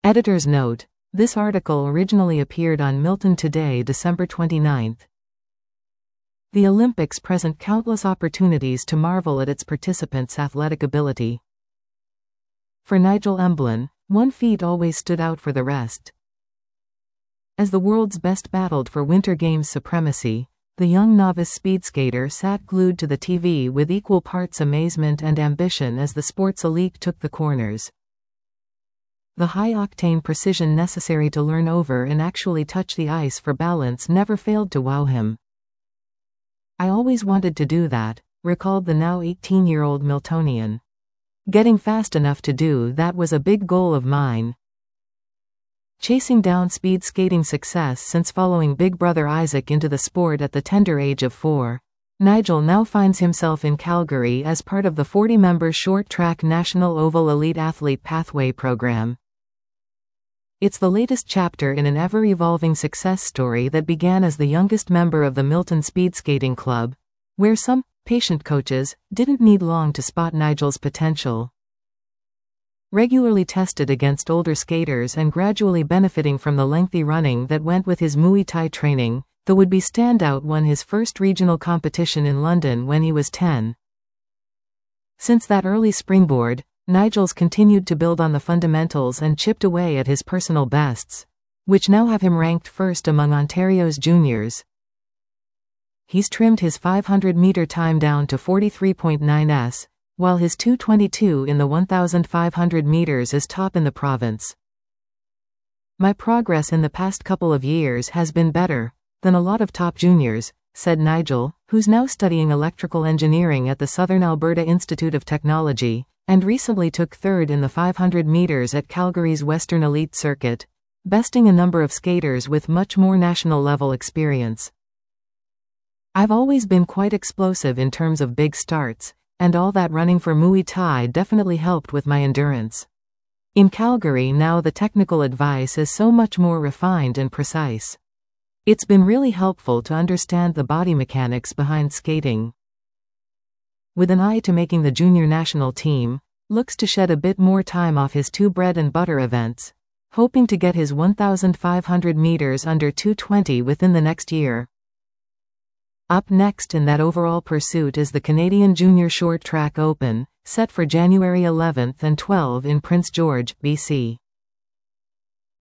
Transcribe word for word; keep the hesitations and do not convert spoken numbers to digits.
Editor's note: this article originally appeared on Milton Today, December twenty-ninth. The Olympics present countless opportunities to marvel at its participants' athletic ability. For Nigel Emblin, one feat always stood out for the rest. As the world's best battled for Winter Games supremacy, the young novice speed skater sat glued to the T V with equal parts amazement and ambition as the sport's elite took the corners. The high-octane precision necessary to learn over and actually touch the ice for balance never failed to wow him. "I always wanted to do that," recalled the now eighteen-year-old Miltonian. "Getting fast enough to do that was a big goal of mine." Chasing down speed skating success since following big brother Isaac into the sport at the tender age of four, Nigel now finds himself in Calgary as part of the forty-member short-track National Oval Elite Athlete Pathway program. It's the latest chapter in an ever-evolving success story that began as the youngest member of the Milton Speed Skating Club, where some patient coaches didn't need long to spot Nigel's potential. Regularly tested against older skaters and gradually benefiting from the lengthy running that went with his Muay Thai training, the would-be standout won his first regional competition in London when he was ten. Since that early springboard, Nigel's continued to build on the fundamentals and chipped away at his personal bests, which now have him ranked first among Ontario's juniors. He's trimmed his five hundred meter time down to forty-three point nine seconds, while his two twenty-two in the one thousand five hundred meters is top in the province. "My progress in the past couple of years has been better than a lot of top juniors," said Nigel, who's now studying electrical engineering at the Southern Alberta Institute of Technology, and recently took third in the five hundred meters at Calgary's Western Elite Circuit, besting a number of skaters with much more national-level experience. "I've always been quite explosive in terms of big starts, and all that running for Muay Thai definitely helped with my endurance. In Calgary now the technical advice is so much more refined and precise. It's been really helpful to understand the body mechanics behind skating." With an eye to making the junior national team, looks to shed a bit more time off his two bread and butter events, hoping to get his one thousand five hundred meters under two twenty within the next year. Up next in that overall pursuit is the Canadian Junior Short Track Open, set for January eleventh and twelfth in Prince George, B C